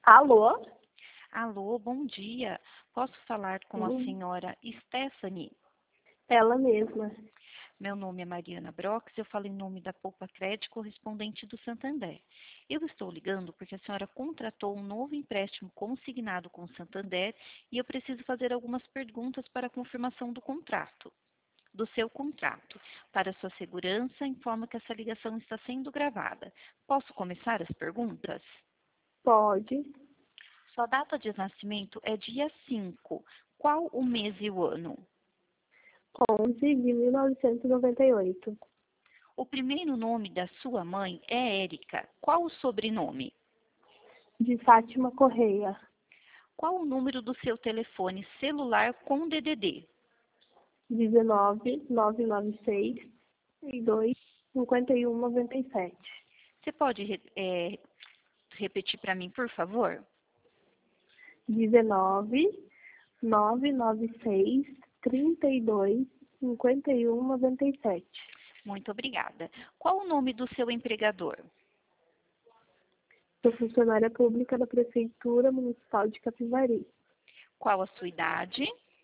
Alô? Alô, bom dia. Posso falar com a Sim, senhora Stephanie? ela mesma. Meu nome é Mariana Brox, eu falo em nome da Poupa Crédito correspondente do Santander. Eu estou ligando porque a senhora contratou um novo empréstimo consignado com o Santander e eu preciso fazer algumas perguntas para a confirmação do seu contrato. Para sua segurança, informo que essa ligação está sendo gravada. Posso começar as perguntas? Pode. Sua data de nascimento é dia 5. Qual o mês e o ano? 11 de 1998. O primeiro nome da sua mãe é Érica. Qual o sobrenome? De Fátima Correia. Qual o número do seu telefone celular com DDD? 19 996 32 51 97. Você pode repetir para mim, por favor? 19 996 32 51 97. Muito obrigada. Qual o nome do seu empregador? Sou funcionária pública da Prefeitura Municipal de Capivari. Qual a sua idade?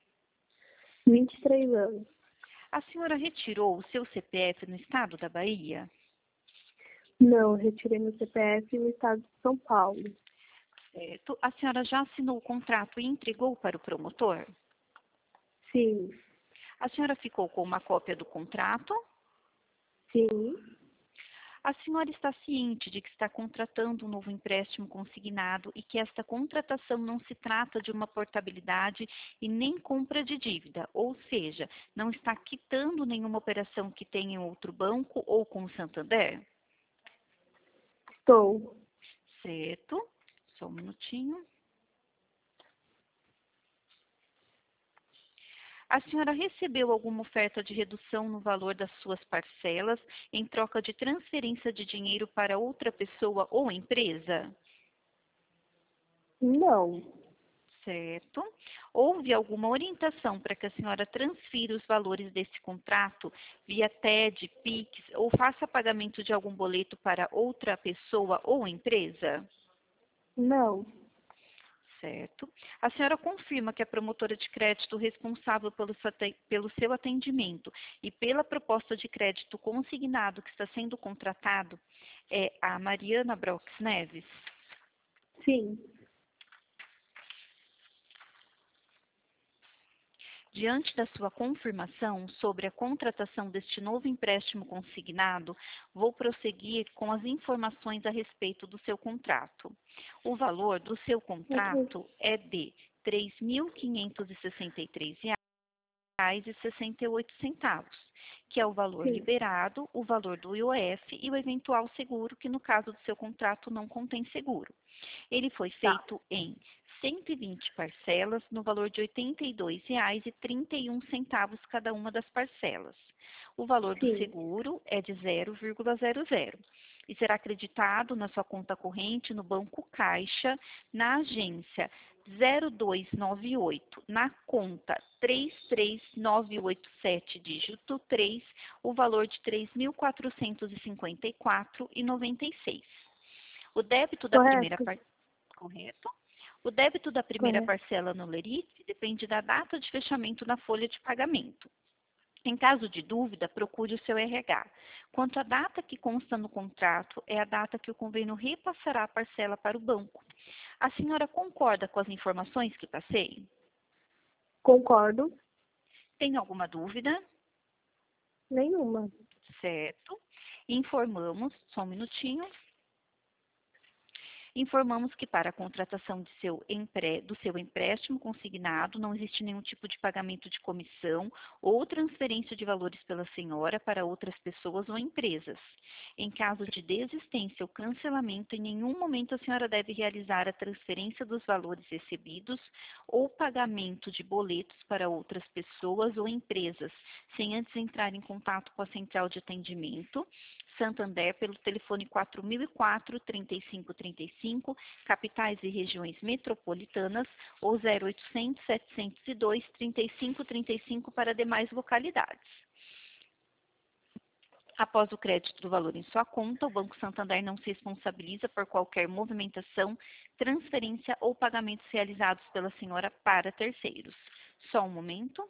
23 anos. A senhora retirou o seu CPF no estado da Bahia? Não, retirei meu CPF no estado de São Paulo. Certo. A senhora já assinou o contrato e entregou para o promotor? Sim, A senhora ficou com uma cópia do contrato? sim. A senhora está ciente de que está contratando um novo empréstimo consignado e que esta contratação não se trata de uma portabilidade e nem compra de dívida, ou seja, não está quitando nenhuma operação que tenha em outro banco ou com o Santander? Estou. Certo. Só um minutinho. A senhora recebeu alguma oferta de redução no valor das suas parcelas em troca de transferência de dinheiro para outra pessoa ou empresa? Não, Certo. Houve alguma orientação para que a senhora transfira os valores desse contrato via TED, Pix ou faça pagamento de algum boleto para outra pessoa ou empresa? não, Certo. A senhora confirma que a promotora de crédito responsável pelo seu atendimento e pela proposta de crédito consignado que está sendo contratado é a Mariana Brox Neves? sim. Diante da sua confirmação sobre a contratação deste novo empréstimo consignado, vou prosseguir com as informações a respeito do seu contrato. O valor do seu Ok. contrato é de R$ 3.563,68, que é o valor Sim, liberado, o valor do IOF e o eventual seguro, que no caso do seu contrato não contém seguro. Ele foi tá. feito em 120 parcelas, no valor de R$ 82,31 cada uma das parcelas. O valor do Sim, seguro é de 0,00 e será acreditado na sua conta corrente no Banco Caixa, na agência 0298, na conta 33987, dígito 3, o valor de R$ 3.454,96. O débito da primeira correto? correto? O débito da primeira Correto. parcela no LERIF depende da data de fechamento da folha de pagamento. Em caso de dúvida, procure o seu RH. Quanto à data que consta no contrato, é a data que o convênio repassará a parcela para o banco. A senhora concorda com as informações que passei? Concordo? Tem alguma dúvida? Nenhuma. Certo. Informamos, só um minutinho. Informamos que para a contratação do seu empréstimo consignado não existe nenhum tipo de pagamento de comissão ou transferência de valores pela senhora para outras pessoas ou empresas. Em caso de desistência ou cancelamento, em nenhum momento a senhora deve realizar a transferência dos valores recebidos ou pagamento de boletos para outras pessoas ou empresas, sem antes entrar em contato com a central de atendimento Santander pelo telefone 4004-3535, capitais e regiões metropolitanas, ou 0800-702-3535 para demais localidades. Após o crédito do valor em sua conta, o Banco Santander não se responsabiliza por qualquer movimentação, transferência ou pagamentos realizados pela senhora para terceiros. Só um momento.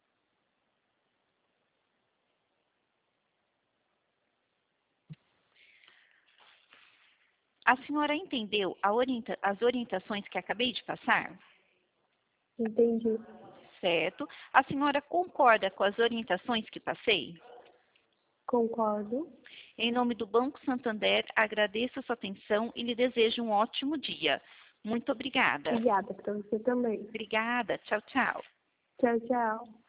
A senhora entendeu as orientações que acabei de passar? Entendi. Certo. A senhora concorda com as orientações que passei? Concordo. Em nome do Banco Santander, agradeço a sua atenção e lhe desejo um ótimo dia. Muito obrigada. Obrigada para você também. Obrigada. Tchau, tchau. Tchau, tchau.